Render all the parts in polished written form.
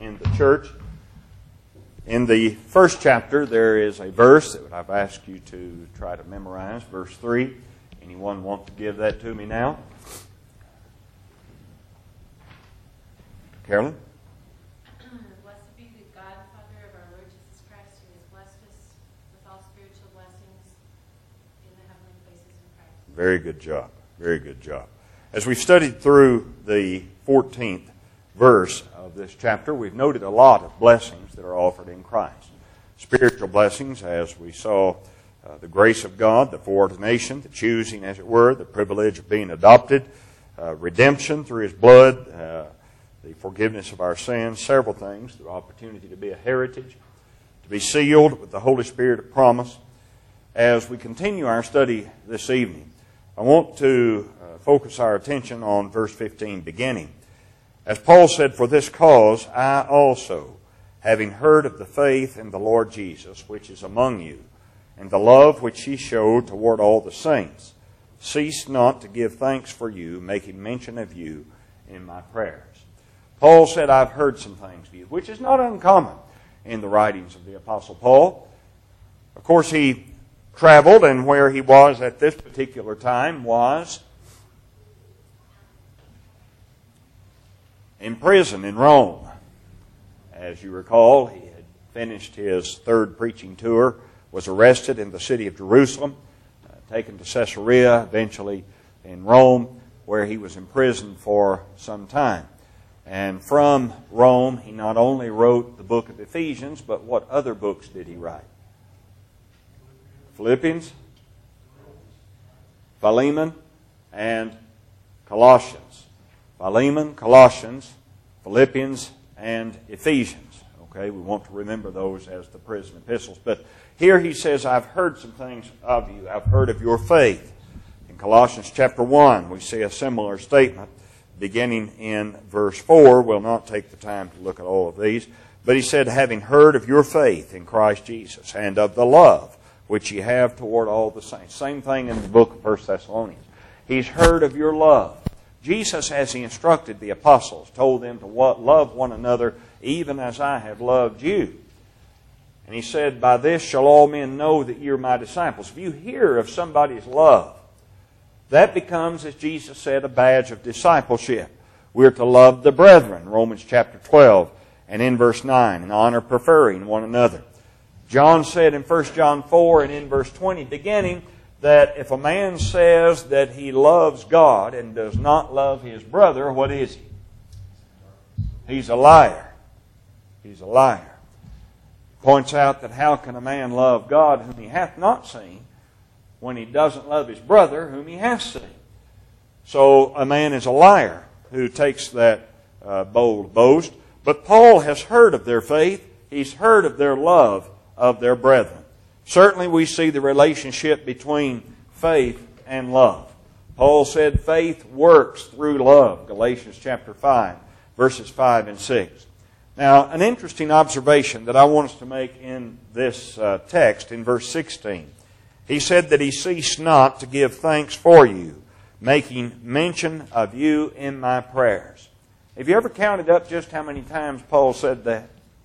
in the church. In the first chapter, there is a verse that I've asked you to try to memorize, verse 3. Anyone want to give that to me now? Carolyn? Blessed be the God and Father of our Lord Jesus Christ, who has blessed us with all spiritual blessings in the heavenly places in Christ. Very good job. Very good job. As we've studied through the 14th verse of this chapter, we've noted a lot of blessings that are offered in Christ. Spiritual blessings, as we saw the grace of God, the foreordination, the choosing, as it were, the privilege of being adopted, redemption through His blood, the forgiveness of our sins, several things, the opportunity to be a heritage, to be sealed with the Holy Spirit of promise. As we continue our study this evening, I want to focus our attention on verse 15 beginning. As Paul said, "For this cause I also, having heard of the faith in the Lord Jesus, which is among you, and the love which ye showed toward all the saints, cease not to give thanks for you, making mention of you in my prayers." Paul said, "I've heard some things of you," which is not uncommon in the writings of the Apostle Paul. Of course, he traveled, and where he was at this particular time was in prison in Rome. As you recall, he had finished his third preaching tour, was arrested in the city of Jerusalem, taken to Caesarea, eventually in Rome, where he was imprisoned for some time. And from Rome, he not only wrote the book of Ephesians, but what other books did he write? Philippians, Philemon, and Colossians. Philemon, Colossians, Philippians, and Ephesians. Okay, we want to remember those as the prison epistles. But here he says, "I've heard some things of you. I've heard of your faith." In Colossians chapter 1, we see a similar statement beginning in verse 4. We'll not take the time to look at all of these. But he said, "Having heard of your faith in Christ Jesus, and of the love which ye have toward all the saints." Same thing in the book of 1 Thessalonians. He's heard of your love. Jesus, as He instructed the apostles, told them to love one another even as I have loved you. And He said, "By this shall all men know that you're my disciples." If you hear of somebody's love, that becomes, as Jesus said, a badge of discipleship. We're to love the brethren, Romans chapter 12, and in verse 9, and honor preferring one another. John said in 1 John 4 and in verse 20 beginning, that if a man says that he loves God and does not love his brother, what is he? He's a liar. He's a liar. Points out that how can a man love God whom he hath not seen when he doesn't love his brother whom he has seen? So a man is a liar who takes that bold boast. But Paul has heard of their faith. He's heard of their love of their brethren. Certainly we see the relationship between faith and love. Paul said faith works through love, Galatians chapter 5, verses 5 and 6. Now, an interesting observation that I want us to make in this text in verse 16. He said that he ceased not to give thanks for you, making mention of you in my prayers. Have you ever counted up just how many times Paul said that?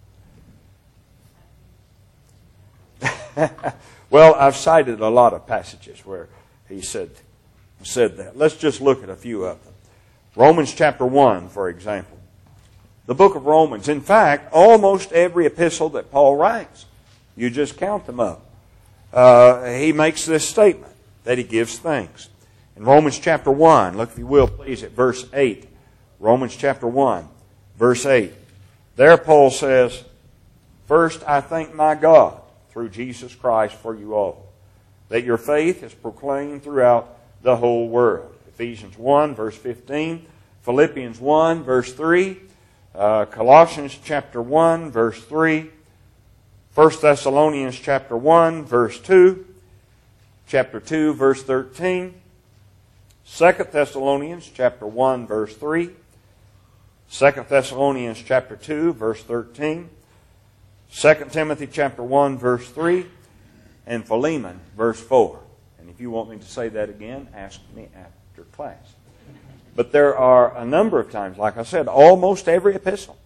Well, I've cited a lot of passages where he said that. Let's just look at a few of them. Romans chapter 1, for example. The book of Romans. In fact, almost every epistle that Paul writes, you just count them up. He makes this statement that he gives thanks. In Romans chapter 1, look if you will please at verse 8. Romans chapter 1, verse 8. There Paul says, "First I thank my God through Jesus Christ for you all, that your faith is proclaimed throughout the whole world." Ephesians 1, verse 15. Philippians 1, verse 3. Colossians chapter 1, verse 3. 1 Thessalonians chapter 1, verse 2. Chapter 2, verse 13. 2 Thessalonians chapter 1, verse 3. 2 Thessalonians chapter 2, verse 13. 2 Timothy chapter 1, verse 3, and Philemon, verse 4. And if you want me to say that again, ask me after class. But there are a number of times, like I said, almost every epistle,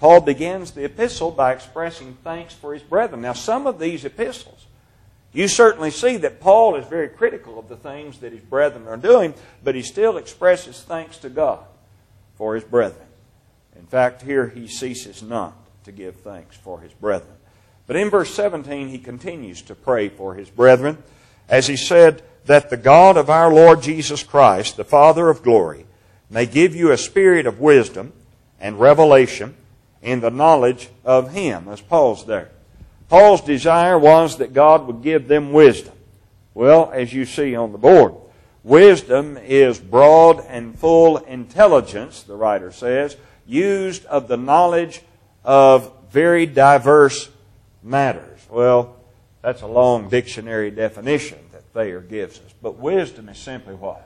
Paul begins the epistle by expressing thanks for his brethren. Now, some of these epistles, you certainly see that Paul is very critical of the things that his brethren are doing, but he still expresses thanks to God for his brethren. In fact, here he ceases not to give thanks for his brethren. But in verse 17, he continues to pray for his brethren, as he said, that the God of our Lord Jesus Christ, the Father of glory, may give you a spirit of wisdom and revelation in the knowledge of Him. Let's pause there. Paul's desire was that God would give them wisdom. Well, as you see on the board, wisdom is broad and full intelligence, the writer says, used of the knowledge of very diverse matters. Well, that's a long dictionary definition that Thayer gives us. But wisdom is simply what?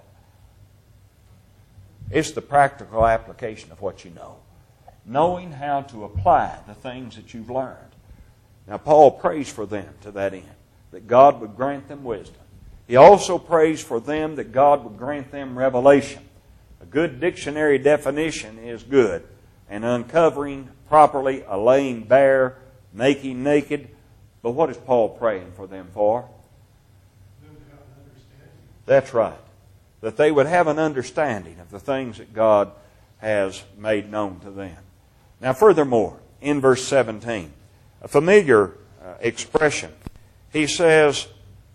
It's the practical application of what you know. Knowing how to apply the things that you've learned. Now, Paul prays for them to that end, that God would grant them wisdom. He also prays for them that God would grant them revelation. A good dictionary definition is good. An uncovering properly, a laying bare, making naked. But what is Paul praying for them for? That's right. That they would have an understanding of the things that God has made known to them. Now, furthermore, in verse 17, a familiar expression. He says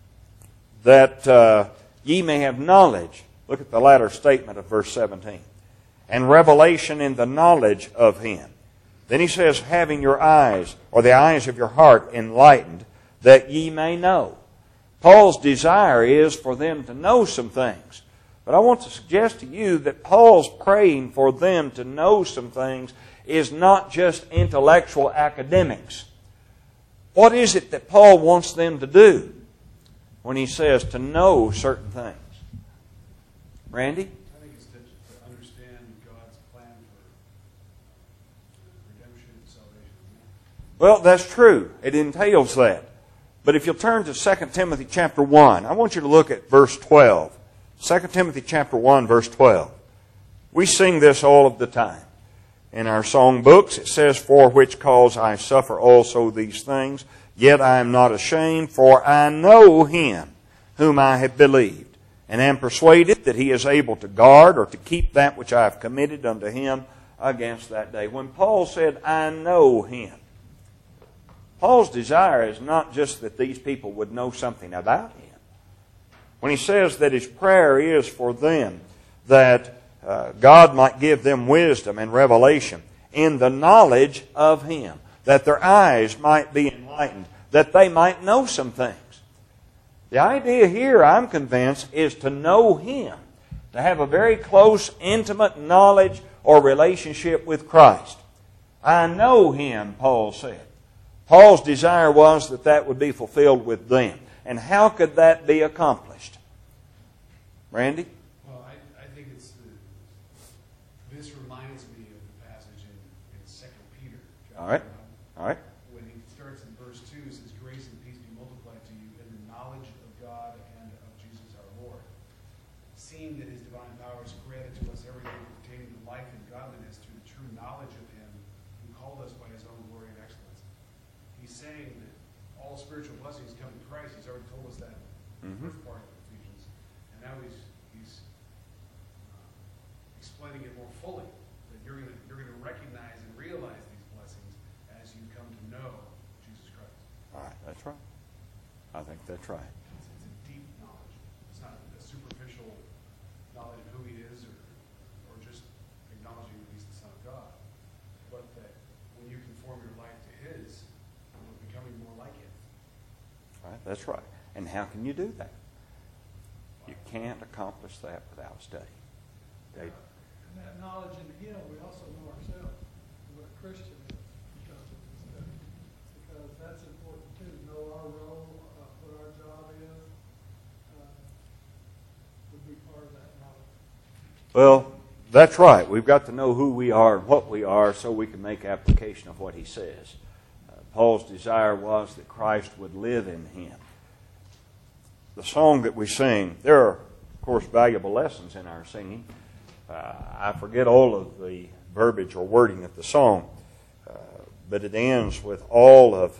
that ye may have knowledge. Look at the latter statement of verse 17. And revelation in the knowledge of Him. Then he says, having your eyes, or the eyes of your heart enlightened, that ye may know. Paul's desire is for them to know some things. But I want to suggest to you that Paul's praying for them to know some things is not just intellectual academics. What is it that Paul wants them to do when he says to know certain things? Randy? I think it's to understand God's plan for redemption and salvation. Well, that's true. It entails that. But if you'll turn to 2 Timothy chapter 1, I want you to look at verse 12. 2 Timothy chapter 1, verse 12. We sing this all of the time. In our song books, it says, for which cause I suffer also these things, yet I am not ashamed, for I know Him whom I have believed, and am persuaded that He is able to guard or to keep that which I have committed unto Him against that day. When Paul said, I know Him, Paul's desire is not just that these people would know something about Him. When he says that his prayer is for them that God might give them wisdom and revelation in the knowledge of Him, that their eyes might be enlightened, that they might know some things. The idea here, I'm convinced, is to know Him, to have a very close, intimate knowledge or relationship with Christ. I know Him, Paul said. Paul's desire was that that would be fulfilled with them. And how could that be accomplished? Randy? Well, I think it's this reminds me of the passage in 2 Peter. All right. All right. When he starts in verse 2, it says, grace and peace be multiplied to you in the knowledge of God and of Jesus our Lord. Seeing that His divine power has granted to us everything pertaining to life and godliness through the true knowledge of Him who called us by His own glory and excellence. He's saying that all spiritual blessings come in Christ. He's already told us that in the first part of Ephesians. And now he's explaining it more fully. That you're going to recognize and realize these blessings as you come to know Jesus Christ. All right, that's right. I think that's right. It's a deep knowledge. It's not a superficial knowledge of who He is or just acknowledging that He's the Son of God. But that when you conform your life to His, you're becoming more like Him. All right, that's right. And how can you do that? You can't accomplish that without study. David? And that knowledge in Him, we also know ourselves, what a Christian is because of the study. Because that's important too, to know our role, what our job is, would be part of that knowledge. Well, that's right. We've got to know who we are and what we are so we can make application of what he says. Paul's desire was that Christ would live in him. The song that we sing, there are, of course, valuable lessons in our singing. I forget all of the verbiage or wording of the song. but it ends with all of,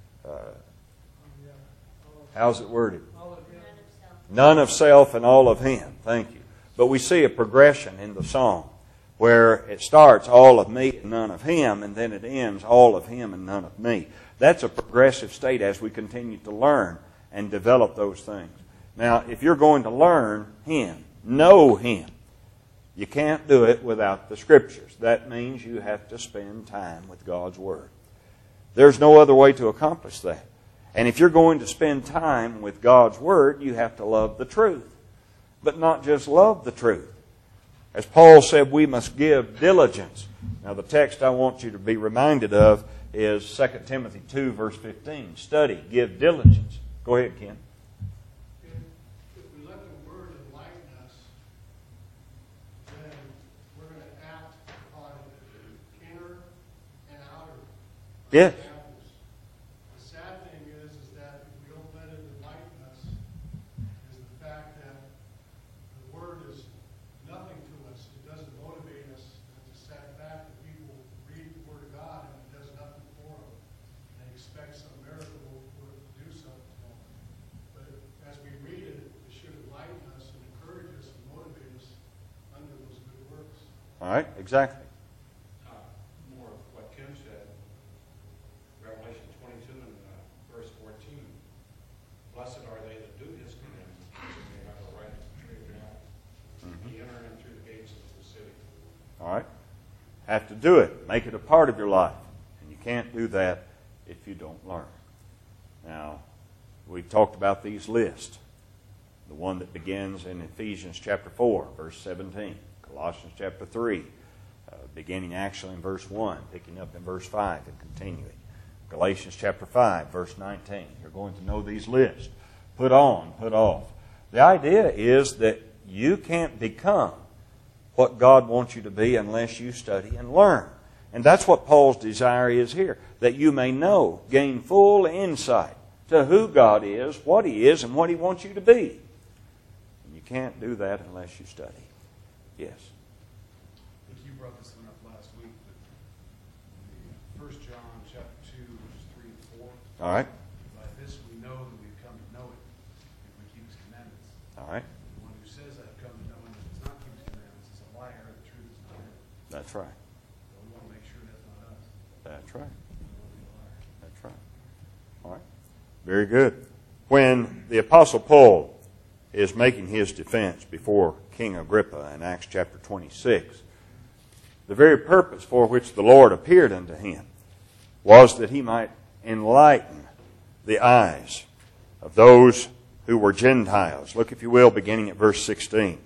Yeah. how's it worded? All of him. None of self and all of Him. Thank you. But we see a progression in the song where it starts all of me and none of Him, and then it ends all of Him and none of me. That's a progressive state as we continue to learn and develop those things. Now, if you're going to learn Him, know Him, you can't do it without the Scriptures. That means you have to spend time with God's Word. There's no other way to accomplish that. And if you're going to spend time with God's Word, you have to love the truth. But not just love the truth. As Paul said, we must give diligence. Now, the text I want you to be reminded of is 2 Timothy 2, verse 15. Study, give diligence. Go ahead, Ken. If we let the Word enlighten us, then we're going to act upon inner and outer Yes. examples. The sad thing is that if we don't let it enlighten us, is the fact that the Word is nothing to us. It doesn't motivate us. It's a sad fact that people read the Word of God and it does nothing for them. They expect some miracle for it to do something for them. But as we read it, it should enlighten us and encourage us and motivate us under those good works. All right, exactly. More of what Kim said, Revelation 22 and verse 14. Blessed are they that do His commandments, because they have a right to tread down. He enter in through the gates of the city. All right? Have to do it. Make it a part of your life. And you can't do that if you don't learn. Now, we've talked about these lists. The one that begins in Ephesians chapter 4, verse 17. Colossians chapter 3, beginning actually in verse 1, picking up in verse 5 and continuing. Galatians chapter 5, verse 19. You're going to know these lists. Put on, put off. The idea is that you can't become what God wants you to be unless you study and learn. And that's what Paul's desire is here, that you may know, gain full insight to who God is, what He is, and what He wants you to be. And you can't do that unless you study. Yes. I think you brought this one up last week, but 1 John chapter 2, verses 3 and 4. All right. By this we know that we've come to know it, if we keep His commandments. All right. The one who says, I've come to know Him and does not keep His commandments is a liar, and the truth is not in him. That's right. So we want to make sure that's not us. That's right. We don't want to be a liar. That's right. All right. Very good. When the Apostle Paul is making his defense before King Agrippa in Acts chapter 26, the very purpose for which the Lord appeared unto him was that he might enlighten the eyes of those who were Gentiles. Look, if you will, beginning at verse 16.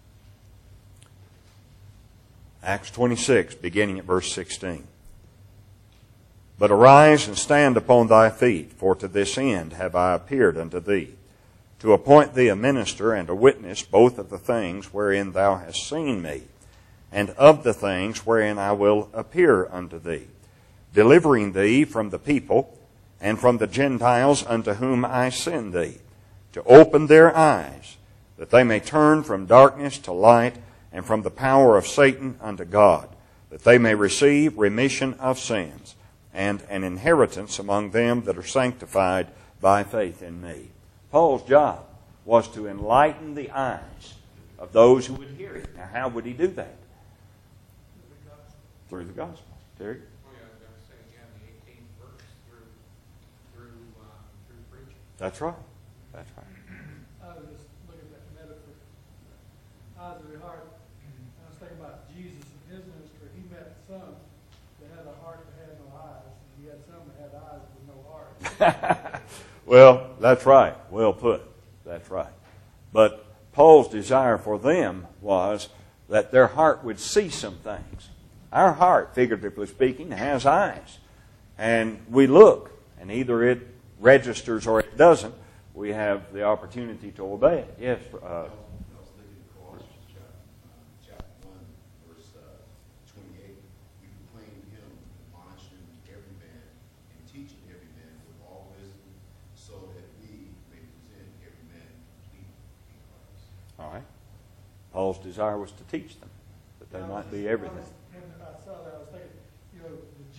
Acts 26, beginning at verse 16. But arise and stand upon thy feet, for to this end have I appeared unto thee, to appoint thee a minister and a witness both of the things wherein thou hast seen me, and of the things wherein I will appear unto thee, delivering thee from the people and from the Gentiles unto whom I send thee, to open their eyes, that they may turn from darkness to light, and from the power of Satan unto God, that they may receive remission of sins, and an inheritance among them that are sanctified by faith in me. Paul's job was to enlighten the eyes of those who would hear him. Now, how would he do that? Through the gospel. Terry? Oh, yeah, I was going to say again, the 18th verse through preaching. That's right. That's right. I was just looking at that metaphor. Eyes of the heart. I was thinking about Jesus and his ministry. He met some that had a heart that had no eyes, and he had some that had eyes with no heart. Well, that's right. Well put. That's right. But Paul's desire for them was that their heart would see some things. Our heart, figuratively speaking, has eyes. And we look, and either it registers or it doesn't. We have the opportunity to obey it. Yes. I was thinking of Colossians chapter 1, verse 28. We proclaim Him, admonishing every man, and teaching every man with all wisdom, so that we may present every man complete in Christ. All right. Paul's desire was to teach them, that they might be everything. When I saw that, I was thinking, the Jews had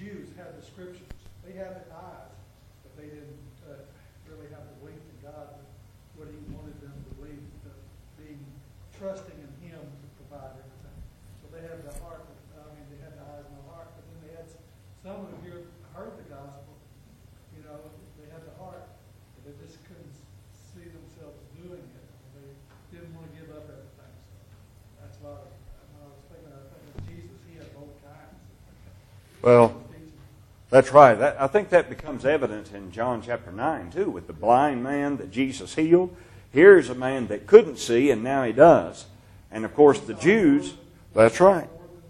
had the scriptures. They had the eyes, but they didn't really have the belief in God, what He wanted them to believe, being trusting in Him to provide everything. So they had the heart, they had the eyes and the heart, but then they had some who heard the gospel, they had the heart, but they just couldn't see themselves doing it. They didn't want to give up everything. So that's why when I was thinking of Jesus, He had both kinds. Well, that's right. I think that becomes evident in John chapter 9, too, with the blind man that Jesus healed. Here's a man that couldn't see, and now he does. And, of course, the Jews, that's right.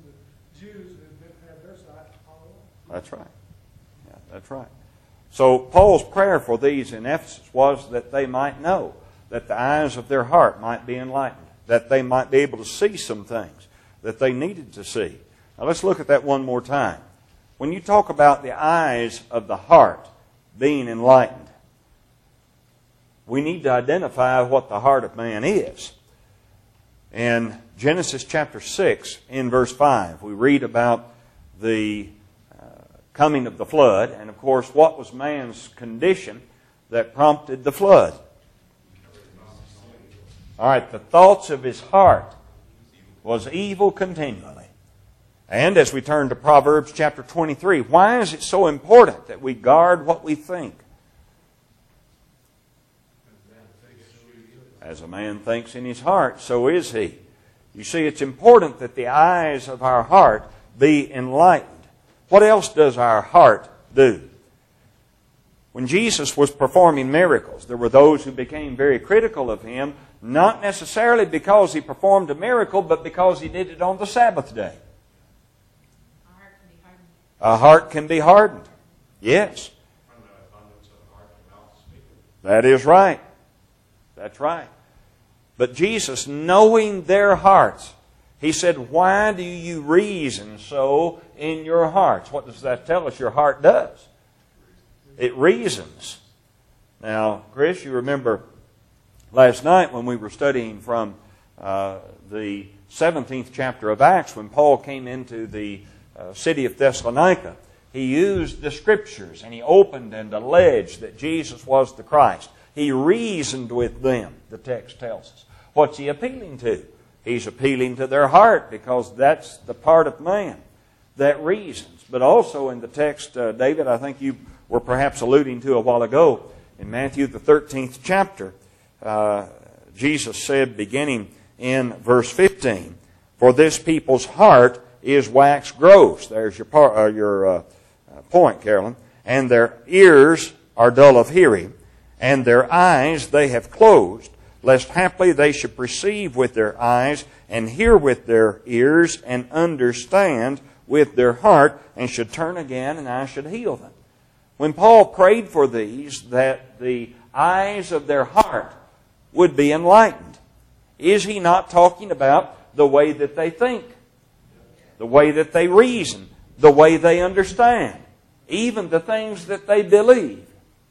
That's right. Yeah, that's right. So Paul's prayer for these in Ephesus was that they might know, that the eyes of their heart might be enlightened, that they might be able to see some things that they needed to see. Now let's look at that one more time. When you talk about the eyes of the heart being enlightened, we need to identify what the heart of man is. In Genesis chapter 6, in verse 5, we read about the coming of the flood, and of course, what was man's condition that prompted the flood? All right, the thoughts of his heart was evil continually. And as we turn to Proverbs chapter 23, why is it so important that we guard what we think? As a man thinks in his heart, so is he. You see, it's important that the eyes of our heart be enlightened. What else does our heart do? When Jesus was performing miracles, there were those who became very critical of Him, not necessarily because He performed a miracle, but because He did it on the Sabbath day. A heart can be hardened. Yes. That is right. That's right. But Jesus, knowing their hearts, He said, why do you reason so in your hearts? What does that tell us your heart does? It reasons. Now, Chris, you remember last night when we were studying from the 17th chapter of Acts, when Paul came into the city of Thessalonica, he used the Scriptures and he opened and alleged that Jesus was the Christ. He reasoned with them, the text tells us. What's he appealing to? He's appealing to their heart because that's the part of man that reasons. But also in the text, David, I think you were perhaps alluding to a while ago, in Matthew the 13th chapter, Jesus said, beginning in verse 15, "For this people's heart is waxed gross." There's your point, Carolyn. "And their ears are dull of hearing, and their eyes they have closed, lest haply they should perceive with their eyes, and hear with their ears, and understand with their heart, and should turn again, and I should heal them." When Paul prayed for these, that the eyes of their heart would be enlightened, is he not talking about the way that they think, the way that they reason, the way they understand, even the things that they believe?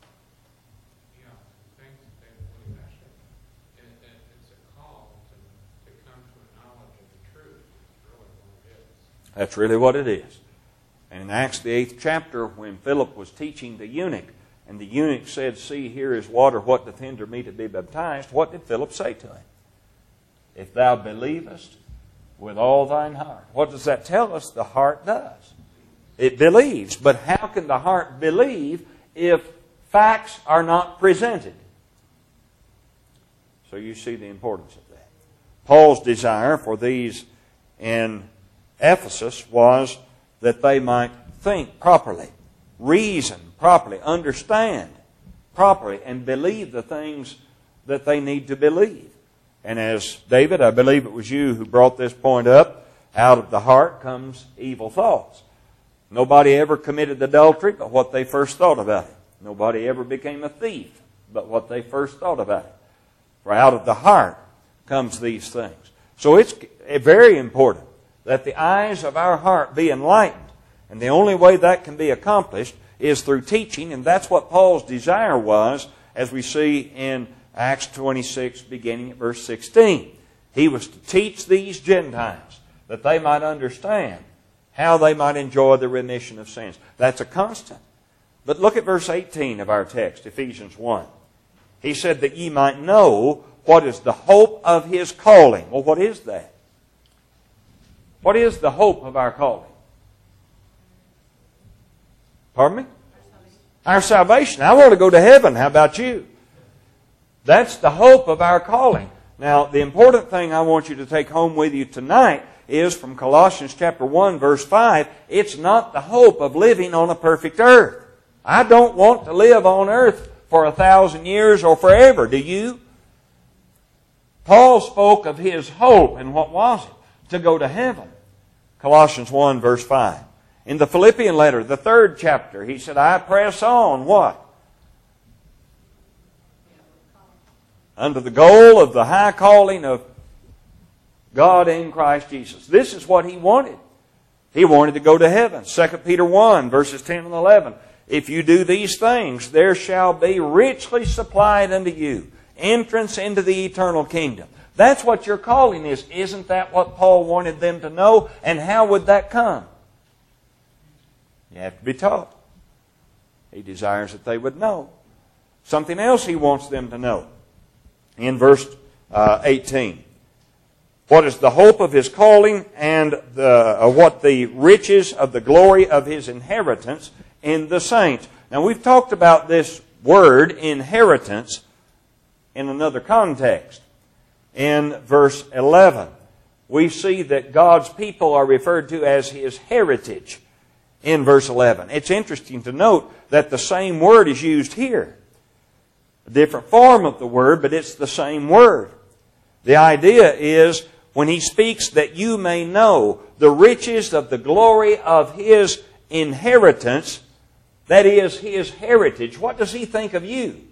That's really what it is. And in Acts the 8th chapter, when Philip was teaching the eunuch, and the eunuch said, "See, here is water, what doth hinder me to be baptized?" What did Philip say to him? "If thou believest with all thine heart." What does that tell us? The heart does. It believes. But how can the heart believe if facts are not presented? So you see the importance of that. Paul's desire for these in Ephesus was that they might think properly, reason properly, understand properly, and believe the things that they need to believe. And as David, I believe it was you who brought this point up, out of the heart comes evil thoughts. Nobody ever committed adultery but what they first thought about it. Nobody ever became a thief but what they first thought about it. For out of the heart comes these things. So it's very important that the eyes of our heart be enlightened. And the only way that can be accomplished is through teaching, and that's what Paul's desire was, as we see in Acts 26, beginning at verse 16. He was to teach these Gentiles that they might understand how they might enjoy the remission of sins. That's a constant. But look at verse 18 of our text, Ephesians 1. He said that ye might know what is the hope of His calling. Well, what is that? What is the hope of our calling? Pardon me? Our salvation. I want to go to heaven. How about you? That's the hope of our calling. Now, the important thing I want you to take home with you tonight is from Colossians chapter 1, verse 5, it's not the hope of living on a perfect earth. I don't want to live on earth for 1,000 years or forever. Do you? Paul spoke of his hope, and what was it? To go to heaven. Colossians 1, verse 5. In the Philippian letter, the 3rd chapter, he said, I press on, what? Unto the goal of the high calling of God in Christ Jesus. This is what he wanted. He wanted to go to heaven. 2 Peter 1, verses 10 and 11. If you do these things, there shall be richly supplied unto you entrance into the eternal kingdom. That's what your calling is. Isn't that what Paul wanted them to know? And how would that come? You have to be taught. He desires that they would know. Something else he wants them to know. In verse 18. What is the hope of His calling and what the riches of the glory of His inheritance in the saints. Now we've talked about this word inheritance in another context. In verse 11, we see that God's people are referred to as His heritage in verse 11. It's interesting to note that the same word is used here. A different form of the word, but it's the same word. The idea is when he speaks that you may know the riches of the glory of His inheritance, that is His heritage. What does He think of you?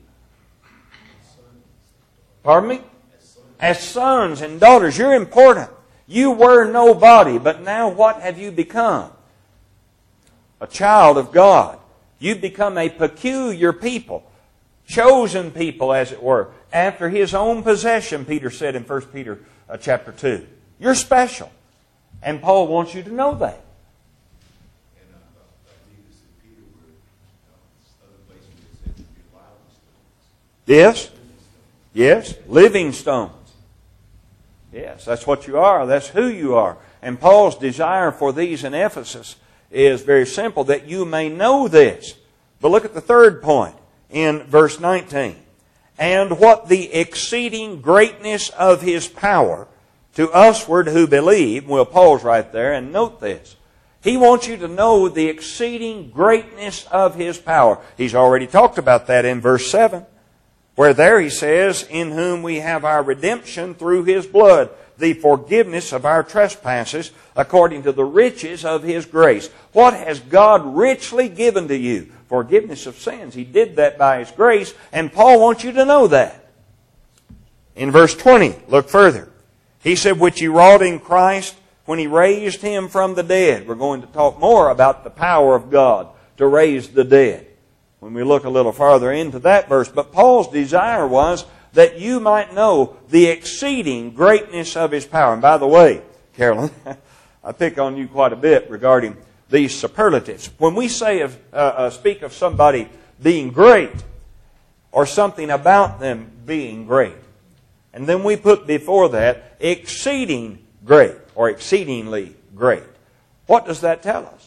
Pardon me? As sons and daughters. You're important. You were nobody, but now what have you become? A child of God. You've become a peculiar people. Chosen people, as it were. After His own possession, Peter said in 1 Peter chapter 2. You're special. And Paul wants you to know that. And I believe this in Peter where other places it said to be lively stones. Yes. Yes. Living stones. Yes, that's what you are. That's who you are. And Paul's desire for these in Ephesus is very simple, that you may know this. But look at the third point in verse 19. And what the exceeding greatness of His power to usward who believe. We'll pause right there and note this. He wants you to know the exceeding greatness of His power. He's already talked about that in verse 7. Where there he says, in whom we have our redemption through His blood, the forgiveness of our trespasses, according to the riches of His grace. What has God richly given to you? Forgiveness of sins. He did that by His grace, and Paul wants you to know that. In verse 20, look further. He said, which He wrought in Christ when He raised Him from the dead. We're going to talk more about the power of God to raise the dead when we look a little farther into that verse. But Paul's desire was that you might know the exceeding greatness of His power. And by the way, Carolyn, I pick on you quite a bit regarding these superlatives. When we say speak of somebody being great, or something about them being great, and then we put before that exceeding great, or exceedingly great, what does that tell us?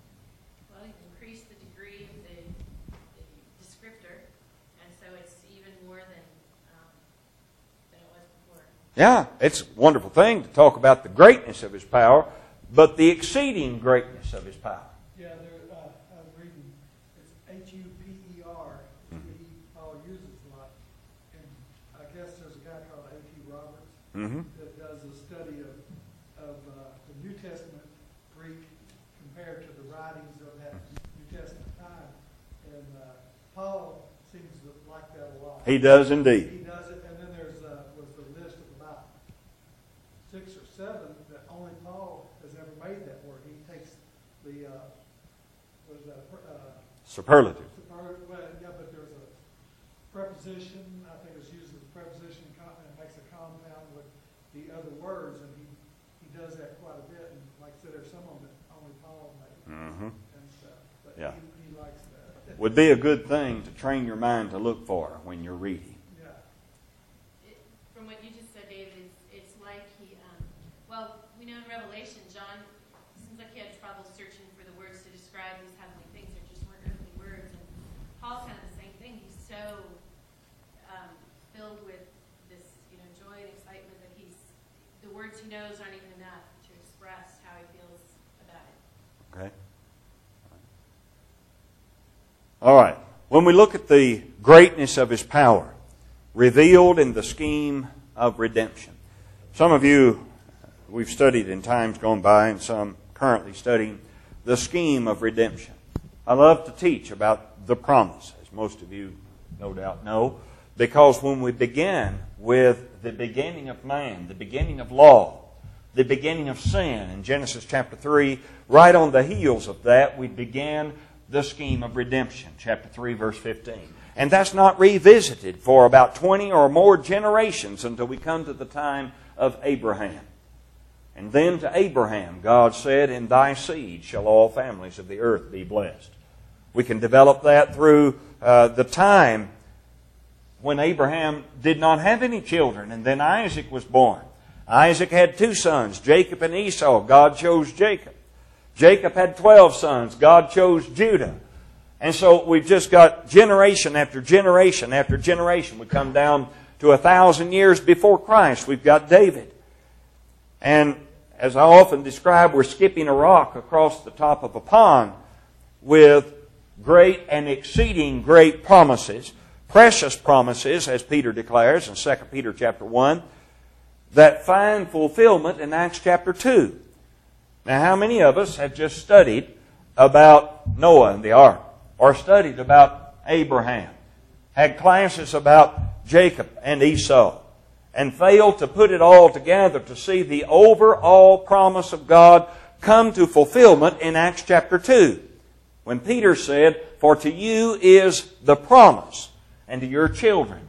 Yeah, it's a wonderful thing to talk about the greatness of His power, but the exceeding greatness of His power. Yeah, I was reading, it's H-U-P-E-R. Paul uses a lot. And I guess there's a guy called A.T. Roberts that does a study of the New Testament Greek compared to the writings of that New Testament time. And Paul seems to like that a lot. He does indeed. He does it, and then there's was the list of about 6 or 7 that only Paul has ever made that word. He takes the what is that? Superlative. Well, yeah, but there's a preposition. I think it's used as a preposition and makes a compound with the other words, and he does that quite a bit. And like I said, there's some of them that only Paul Mm-hmm. and stuff. But Yeah. he likes that. Would be a good thing to train your mind to look for when you're reading. Yeah. From what you just said, David, it's like he, well, we know in Revelation, John, it seems like he had trouble searching for the words to describe these heavenly things. There just weren't earthly words. And Paul's kind of the same thing. He's so filled with this, joy and excitement that the words he knows aren't even enough to express how he feels about it. Okay? All right. When we look at the greatness of His power revealed in the scheme of redemption, some of you, we've studied in times gone by, and some currently studying the scheme of redemption. I love to teach about the promise, as most of you no doubt know, because when we begin with the beginning of man, the beginning of law, the beginning of sin in Genesis chapter 3, right on the heels of that, we began the scheme of redemption, chapter 3, verse 15. And that's not revisited for about 20 or more generations until we come to the time of Abraham. And then to Abraham, God said, "In thy seed shall all families of the earth be blessed." We can develop that through the time when Abraham did not have any children, and then Isaac was born. Isaac had 2 sons, Jacob and Esau. God chose Jacob. Jacob had 12 sons. God chose Judah. And so we've just got generation after generation after generation. We come down to 1,000 years before Christ. We've got David. And as I often describe, we're skipping a rock across the top of a pond with great and exceeding great promises, precious promises, as Peter declares in 2 Peter chapter 1, that find fulfillment in Acts chapter 2. Now, how many of us have just studied about Noah and the ark, or studied about Abraham, had classes about Jacob and Esau, and failed to put it all together to see the overall promise of God come to fulfillment in Acts chapter 2, when Peter said, "For to you is the promise, and to your children,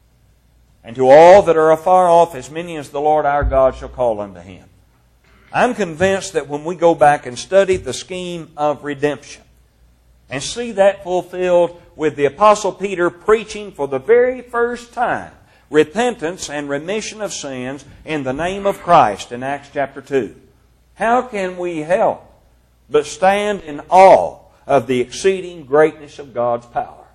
and to all that are afar off, as many as the Lord our God shall call unto Him." I'm convinced that when we go back and study the scheme of redemption and see that fulfilled with the Apostle Peter preaching for the very first time repentance and remission of sins in the name of Christ in Acts chapter 2, how can we help but stand in awe of the exceeding greatness of God's power?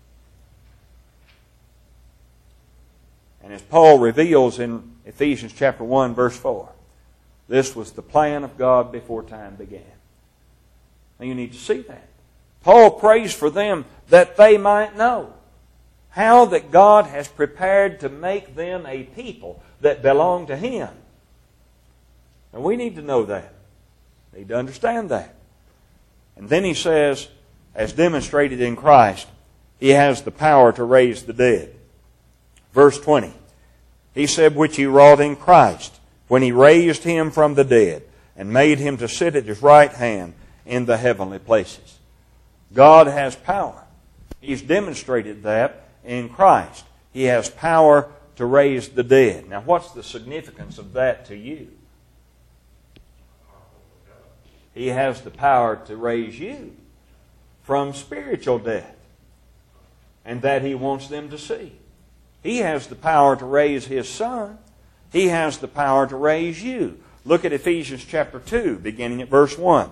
And as Paul reveals in Ephesians chapter 1, verse 4, this was the plan of God before time began. Now you need to see that. Paul prays for them that they might know how that God has prepared to make them a people that belong to Him. And we need to know that. We need to understand that. And then he says, as demonstrated in Christ, He has the power to raise the dead. Verse 20, he said, "Which He wrought in Christ, when He raised Him from the dead, and made Him to sit at His right hand in the heavenly places." God has power. He's demonstrated that in Christ. He has power to raise the dead. Now, what's the significance of that to you? He has the power to raise you from spiritual death, and that He wants them to see. He has the power to raise His Son. He has the power to raise you. Look at Ephesians chapter 2, beginning at verse 1.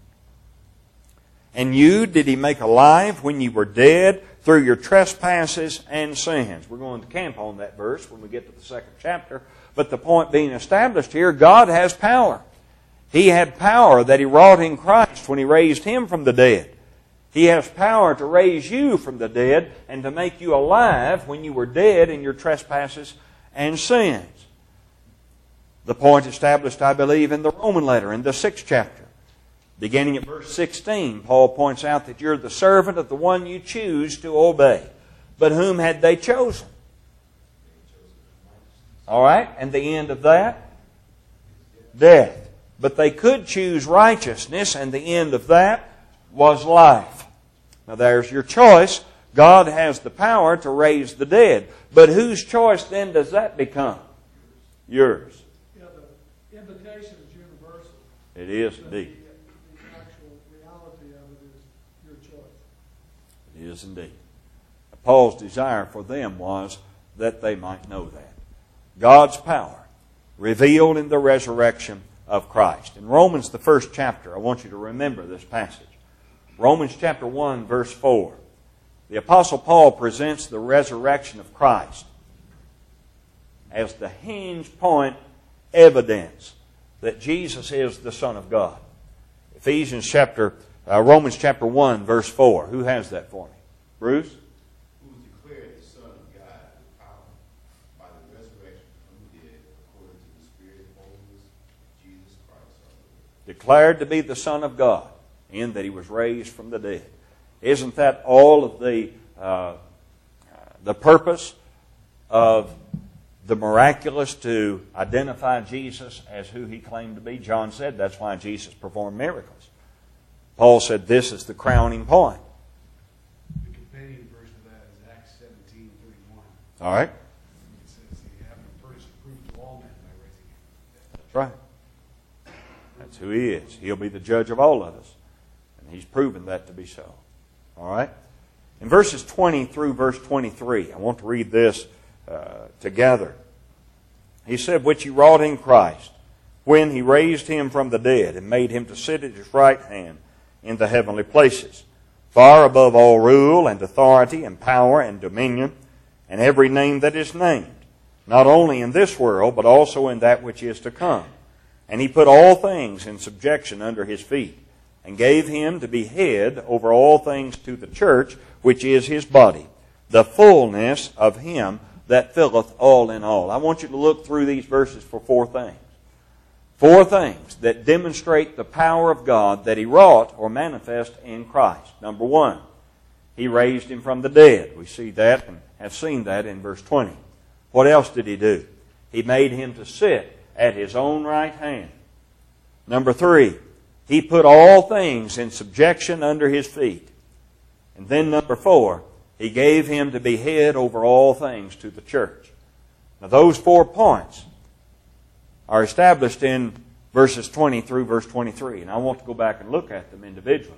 "And you did He make alive when you were dead through your trespasses and sins." We're going to camp on that verse when we get to the second chapter. But the point being established here, God has power. He had power that He wrought in Christ when He raised Him from the dead. He has power to raise you from the dead and to make you alive when you were dead in your trespasses and sins. The point established, I believe, in the Roman letter in the 6th chapter. Beginning at verse 16, Paul points out that you're the servant of the one you choose to obey. But whom had they chosen? All right, and the end of that? Death. But they could choose righteousness, and the end of that was life. Now there's your choice. God has the power to raise the dead. But whose choice then does that become? Yours. Yeah, the invitation is universal. It is The indeed. actual is indeed. Paul's desire for them was that they might know that. God's power revealed in the resurrection of Christ. In Romans, the first chapter, I want you to remember this passage. Romans chapter 1, verse 4. The Apostle Paul presents the resurrection of Christ as the hinge point evidence that Jesus is the Son of God. Romans chapter 1, verse 4. Who has that for me? Bruce? Who was declared the Son of God with power by the resurrection from the dead, according to the Spirit of holiness, Jesus Christ our Lord. Declared to be the Son of God, in that He was raised from the dead. Isn't that all of the purpose of the miraculous, to identify Jesus as who He claimed to be? John said that's why Jesus performed miracles. Paul said this is the crowning point. The companion version of that is Acts 17:31. All right? It says, "He having furnished proof to all men by raising him from the dead." That's right. That's who He is. He'll be the judge of all of us. And He's proven that to be so. All right? In verses 20 through verse 23, I want to read this together. He said, "Which He wrought in Christ, when He raised Him from the dead, and made Him to sit at His right hand in the heavenly places, far above all rule and authority and power and dominion, and every name that is named, not only in this world, but also in that which is to come. And He put all things in subjection under His feet, and gave Him to be head over all things to the church, which is His body, the fullness of Him that filleth all in all." I want you to look through these verses for four things. Four things that demonstrate the power of God that He wrought or manifest in Christ. Number one, He raised Him from the dead. We see that and have seen that in verse 20. What else did He do? He made Him to sit at His own right hand. Number three, He put all things in subjection under His feet. And then number four, He gave Him to be head over all things to the church. Now those 4 points are established in verses 20 through verse 23. And I want to go back and look at them individually.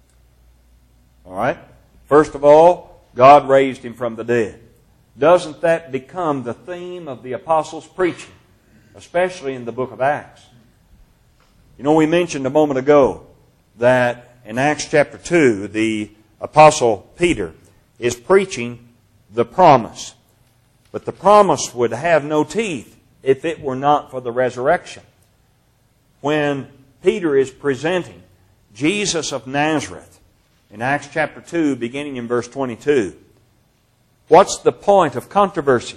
All right? First of all, God raised Him from the dead. Doesn't that become the theme of the apostles' preaching, especially in the book of Acts? You know, we mentioned a moment ago that in Acts chapter 2, the apostle Peter is preaching the promise. But the promise would have no teeth if it were not for the resurrection. When Peter is presenting Jesus of Nazareth in Acts chapter 2, beginning in verse 22, what's the point of controversy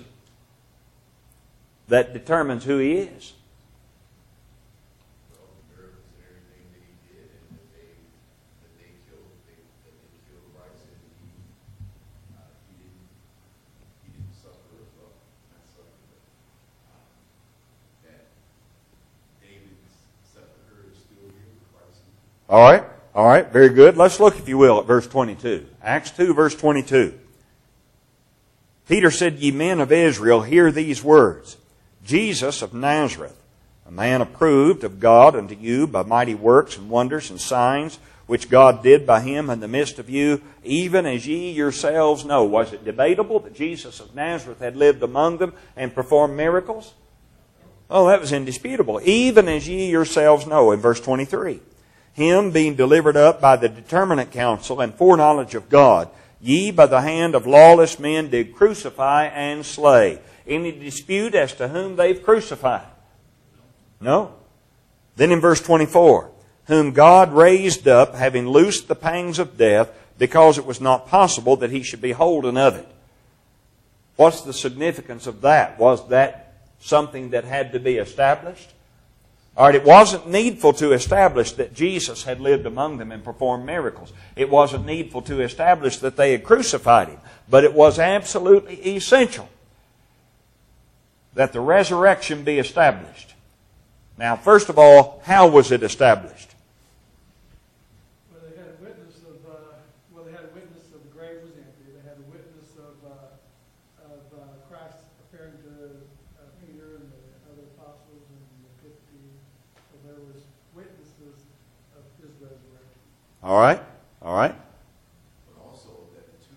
that determines who He is? All right, very good. Let's look, if you will, at verse 22. Acts 2, verse 22. Peter said, "Ye men of Israel, hear these words. Jesus of Nazareth, a man approved of God unto you by mighty works and wonders and signs, which God did by Him in the midst of you, even as ye yourselves know." Was it debatable that Jesus of Nazareth had lived among them and performed miracles? Oh, that was indisputable. "Even as ye yourselves know," in verse 23. "Him being delivered up by the determinate counsel and foreknowledge of God, ye by the hand of lawless men did crucify and slay." Any dispute as to whom they've crucified? No. Then in verse 24, "Whom God raised up, having loosed the pangs of death, because it was not possible that He should be holden of it." What's the significance of that? Was that something that had to be established? All right, it wasn't needful to establish that Jesus had lived among them and performed miracles. It wasn't needful to establish that they had crucified Him. But it was absolutely essential that the resurrection be established. Now, first of all, how was it established? Well, they had a witness of the grave was empty. They had a witness of Christ appearing to Peter and the other apostles and the 50. So there was witnesses of His resurrection. All right. But also that the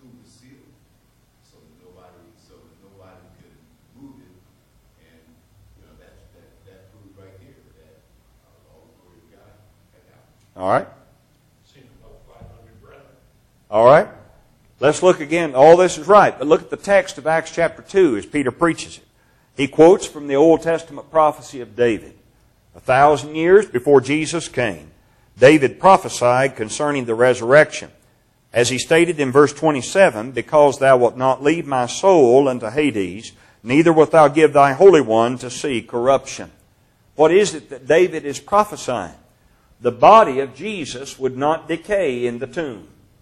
All right? Seen about 500 brethren. All right? Let's look again. All this is right. But look at the text of Acts chapter 2 as Peter preaches it. He quotes from the Old Testament prophecy of David. 1,000 years before Jesus came, David prophesied concerning the resurrection. As he stated in verse 27, because thou wilt not leave my soul unto Hades, neither wilt thou give thy Holy One to see corruption. What is it that David is prophesying? The body of Jesus would not decay in the tomb,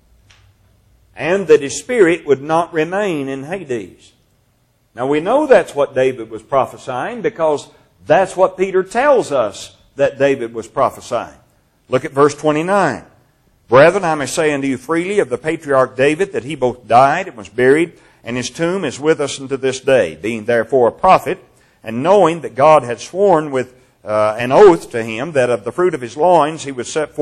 and that his spirit would not remain in Hades. Now we know that's what David was prophesying because that's what Peter tells us that David was prophesying. Look at verse 29. Brethren, I may say unto you freely of the patriarch David that he both died and was buried, and his tomb is with us unto this day. Being therefore a prophet, and knowing that God had sworn with an oath to him that of the fruit of his loins he would set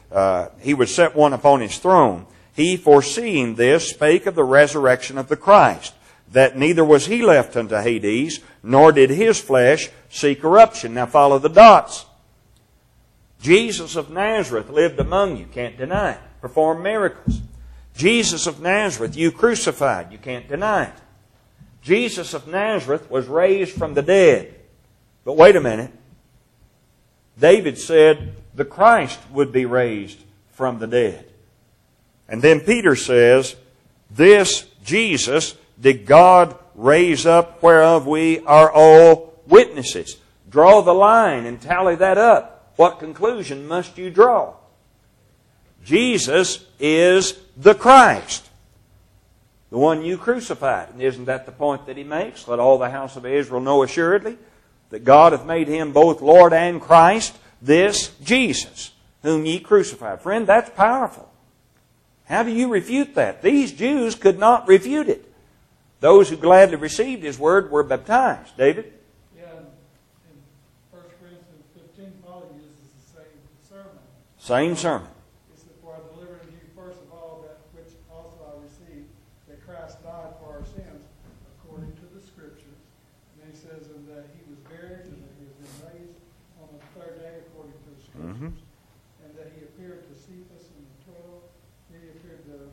one upon his throne, he, foreseeing this, spake of the resurrection of the Christ, that neither was he left unto Hades, nor did his flesh see corruption. Now follow the dots. Jesus of Nazareth lived among you, can't deny it. Performed miracles. Jesus of Nazareth you crucified, you can't deny it. Jesus of Nazareth was raised from the dead. But wait a minute. David said the Christ would be raised from the dead. And then Peter says, this Jesus did God raise up, whereof we are all witnesses. Draw the line and tally that up. What conclusion must you draw? Jesus is the Christ, the one you crucified. And isn't that the point that he makes? Let all the house of Israel know assuredly that God hath made him both Lord and Christ, this Jesus, whom ye crucified. Friend, that's powerful. How do you refute that? These Jews could not refute it. Those who gladly received his word were baptized. David? Yeah, in 1 Corinthians 15, Paul uses the same sermon. Same sermon. He said, for I delivered unto you first of all that which also I received, that Christ died for our sins, according to the Scriptures. And he says, and that he was buried, and that he was then raised on the third day, according to the Scriptures. And that he appeared to Cephas and the 12. Then he appeared to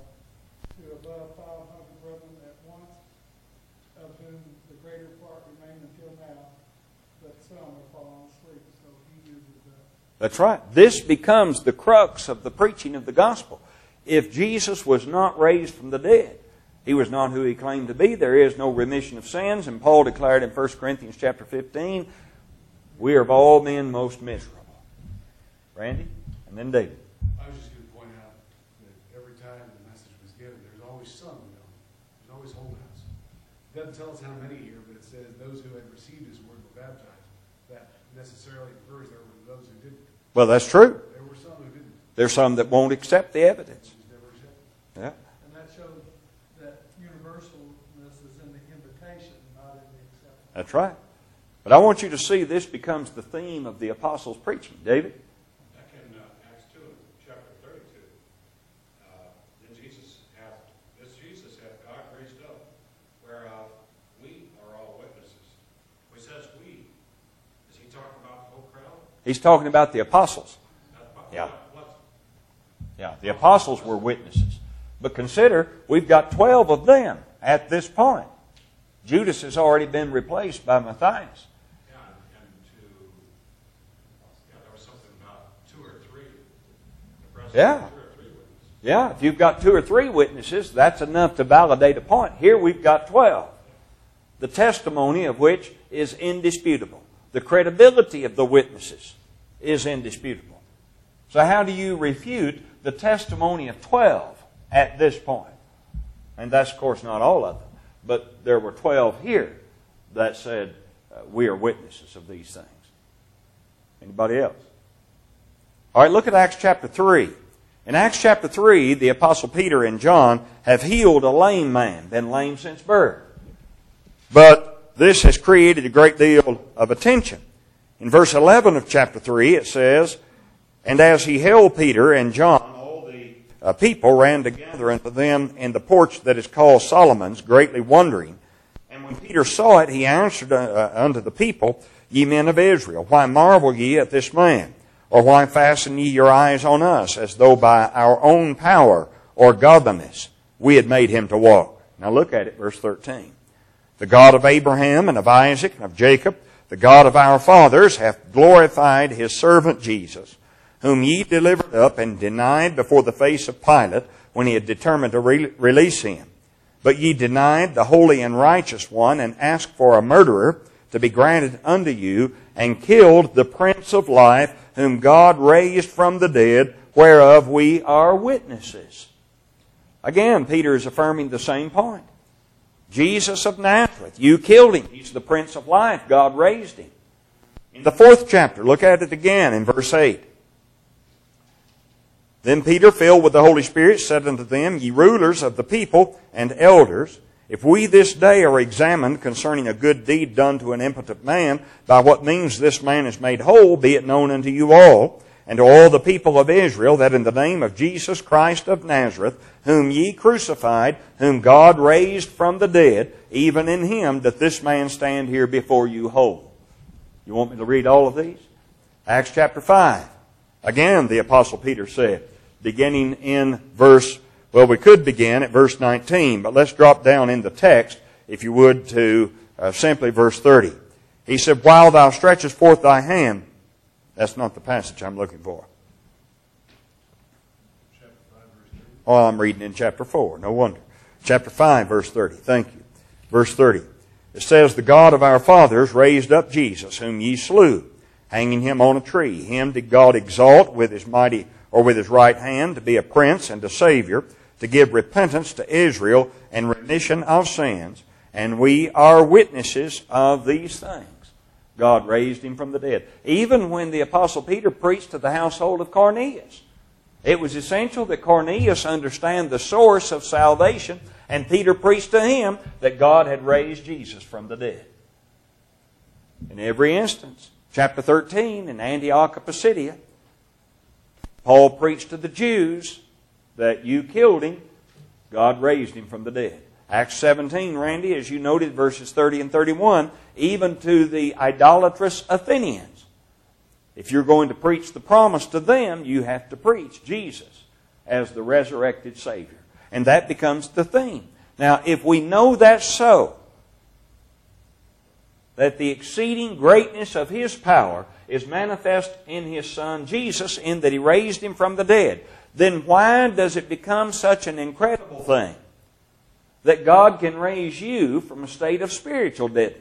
above 500 brethren at once, of whom the greater part remain until now, but some are fallen asleep. So he uses that. That's right. This becomes the crux of the preaching of the gospel. If Jesus was not raised from the dead, he was not who he claimed to be. There is no remission of sins. And Paul declared in 1 Corinthians chapter 15, we are of all men most miserable. Randy? And then David. I was just going to point out that every time the message was given, there's always some who don't. There's always holdouts. It doesn't tell us how many here, but it says those who had received his word were baptized. That necessarily infers there were those who didn't. Well, that's true. There were some who didn't. There's some that won't accept the evidence. It was never accepted. Yeah. And that shows that universalness is in the invitation, not in the acceptance. That's right. But I want you to see this becomes the theme of the apostles' preaching. David? Back in Acts 2, chapter 32, this Jesus hath God raised up, whereof we are all witnesses. When he says we, is he talking about the whole crowd? He's talking about the apostles. Yeah. Yeah, the apostles were witnesses. But consider, we've got 12 of them at this point. Judas has already been replaced by Matthias. Yeah, there was something about 2 or 3. The presence Yeah. of 2 or 3 witnesses. Yeah, if you've got 2 or 3 witnesses, that's enough to validate a point. Here we've got 12. The testimony of which is indisputable. The credibility of the witnesses is indisputable. So how do you refute the testimony of 12 at this point? And that's, of course, not all of them. But there were 12 here that said, we are witnesses of these things. Anybody else? All right, look at Acts chapter 3. In Acts chapter 3, the Apostle Peter and John have healed a lame man, been lame since birth. But this has created a great deal of attention. In verse 11 of chapter 3, it says, and as he held Peter and John, all the people ran together unto them in the porch that is called Solomon's, greatly wondering. And when Peter saw it, he answered unto the people, ye men of Israel, why marvel ye at this man? Or why fasten ye your eyes on us, as though by our own power or godliness we had made him to walk? Now look at it, verse 13. The God of Abraham and of Isaac and of Jacob, the God of our fathers, hath glorified his servant Jesus, whom ye delivered up and denied before the face of Pilate when he had determined to release him. But ye denied the holy and righteous one, and asked for a murderer to be granted unto you, and killed the Prince of Life, whom God raised from the dead, whereof we are witnesses. Again, Peter is affirming the same point. Jesus of Nazareth, you killed him. He's the Prince of Life. God raised him. In the 4th chapter, look at it again in verse 8. Then Peter, filled with the Holy Spirit, said unto them, Ye rulers of the people and elders, if we this day are examined concerning a good deed done to an impotent man, by what means this man is made whole, be it known unto you all, and to all the people of Israel, that in the name of Jesus Christ of Nazareth, whom ye crucified, whom God raised from the dead, even in him doth this man stand here before you whole. You want me to read all of these? Acts chapter 5. Again, the Apostle Peter said, beginning in we could begin at verse 19, but let's drop down in the text, if you would, to simply verse 30. He said, while thou stretchest forth thy hand, that's not the passage I'm looking for. Chapter 5, verse 30. Oh, I'm reading in chapter 4, no wonder. Chapter 5, verse 30, thank you. Verse 30, it says, the God of our fathers raised up Jesus, whom ye slew, hanging him on a tree. Him did God exalt with his mighty, or with his right hand, to be a prince and a savior, to give repentance to Israel and remission of sins. And we are witnesses of these things. God raised him from the dead. Even when the Apostle Peter preached to the household of Cornelius, it was essential that Cornelius understand the source of salvation, and Peter preached to him that God had raised Jesus from the dead. In every instance, chapter 13, in Antioch of Pisidia, Paul preached to the Jews that you killed him, God raised him from the dead. Acts 17, Randy, as you noted, verses 30 and 31, even to the idolatrous Athenians. If you're going to preach the promise to them, you have to preach Jesus as the resurrected Savior. And that becomes the theme. Now, if we know that's so, that the exceeding greatness of His power is manifest in His Son Jesus, in that He raised Him from the dead, then why does it become such an incredible thing that God can raise you from a state of spiritual deadness?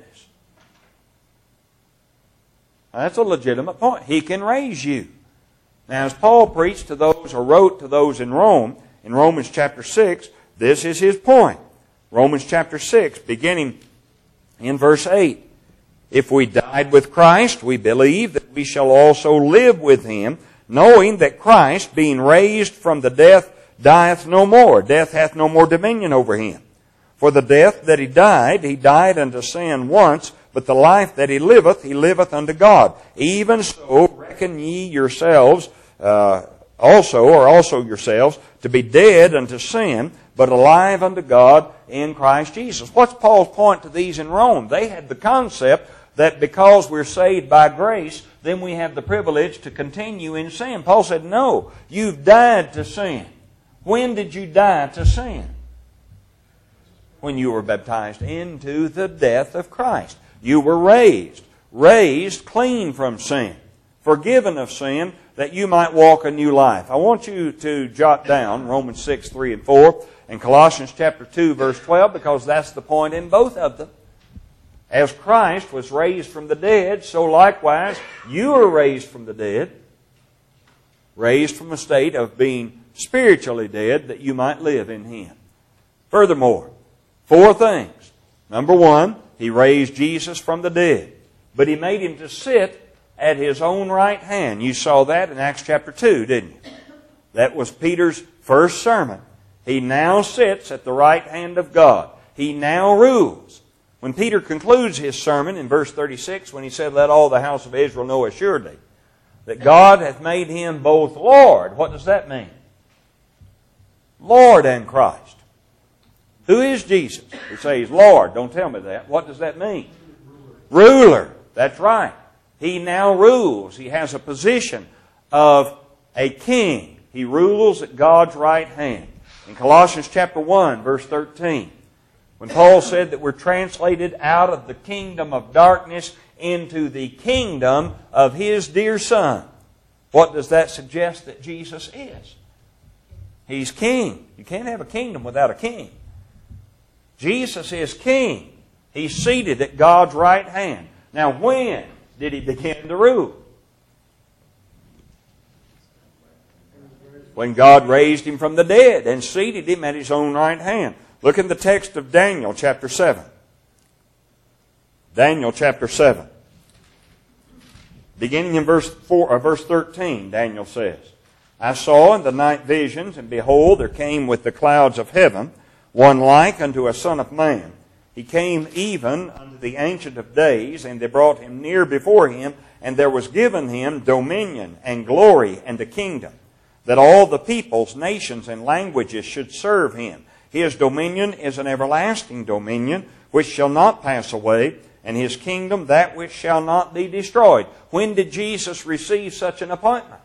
Now, that's a legitimate point. He can raise you. Now, as Paul preached to those, or wrote to those in Rome, in Romans chapter 6, this is his point. Romans chapter 6, beginning in verse 8. If we died with Christ, we believe that we shall also live with Him, knowing that Christ, being raised from the death, dieth no more. Death hath no more dominion over Him. For the death that He died unto sin once, but the life that He liveth unto God. Even so reckon ye yourselves also yourselves to be dead unto sin, but alive unto God in Christ Jesus. What's Paul's point to these in Rome? They had the concept that because we're saved by grace, then we have the privilege to continue in sin. Paul said, no, you've died to sin. When did you die to sin? When you were baptized into the death of Christ. You were raised clean from sin, forgiven of sin, that you might walk a new life. I want you to jot down Romans 6, 3 and 4, and Colossians chapter 2, verse 12, because that's the point in both of them. As Christ was raised from the dead, so likewise you are raised from the dead, raised from a state of being spiritually dead, that you might live in Him. Furthermore, 4 things. Number 1, He raised Jesus from the dead, but He made Him to sit at His own right hand. You saw that in Acts chapter 2, didn't you? That was Peter's first sermon. He now sits at the right hand of God. He now rules. When Peter concludes his sermon in verse 36, when he said, let all the house of Israel know assuredly that God hath made Him both Lord. What does that mean? Lord and Christ. Who is Jesus? We say He's Lord. Don't tell me that. What does that mean? Ruler. That's right. He now rules. He has a position of a king. He rules at God's right hand. In Colossians chapter 1, verse 13, when Paul said that we're translated out of the kingdom of darkness into the kingdom of His dear Son, what does that suggest that Jesus is? He's king. You can't have a kingdom without a king. Jesus is king. He's seated at God's right hand. Now, when did He begin to rule? When God raised Him from the dead and seated Him at His own right hand. Look in the text of Daniel chapter 7. Daniel chapter 7. Beginning in verse 13, Daniel says, I saw in the night visions, and behold, there came with the clouds of heaven one like unto a son of man. He came even unto the Ancient of Days, and they brought Him near before Him, and there was given Him dominion and glory and a kingdom, that all the peoples, nations, and languages should serve Him. His dominion is an everlasting dominion, which shall not pass away, and His kingdom that which shall not be destroyed. When did Jesus receive such an appointment?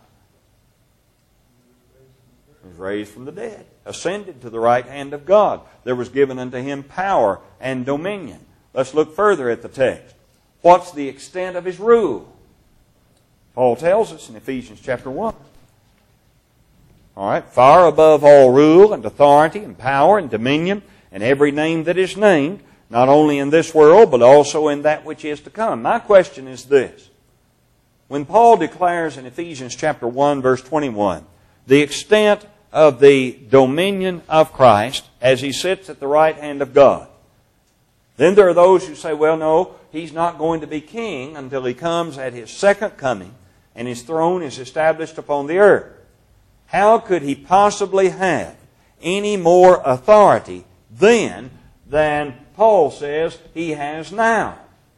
He was raised from the dead, ascended to the right hand of God. There was given unto Him power and dominion. Let's look further at the text. What's the extent of His rule? Paul tells us in Ephesians chapter 1. All right, far above all rule and authority and power and dominion and every name that is named, not only in this world but also in that which is to come. My question is this. When Paul declares in Ephesians chapter 1 verse 21 the extent of the dominion of Christ as He sits at the right hand of God, then there are those who say, well, no, He's not going to be king until He comes at His second coming and His throne is established upon the earth. How could He possibly have any more authority then than Paul says He has now?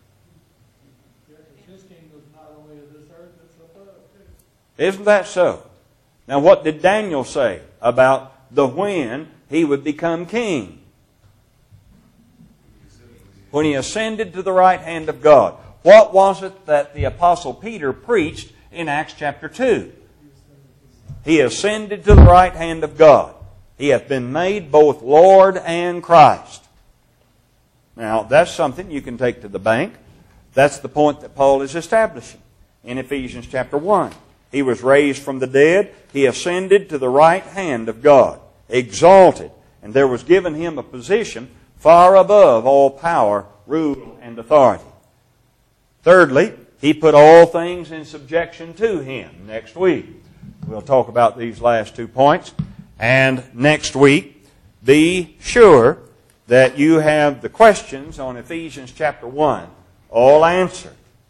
His kingdom is not only of this earth, it's above too. Isn't that so? Now what did Daniel say about the when He would become king? When He ascended to the right hand of God. What was it that the Apostle Peter preached in Acts chapter 2? He ascended to the right hand of God. He hath been made both Lord and Christ. Now, that's something you can take to the bank. That's the point that Paul is establishing in Ephesians chapter 1. He was raised from the dead. He ascended to the right hand of God, exalted, and there was given Him a position far above all power, rule, and authority. Thirdly, He put all things in subjection to Him. Next week, we'll talk about these last 2 points. And next week, be sure that you have the questions on Ephesians chapter 1 all answered.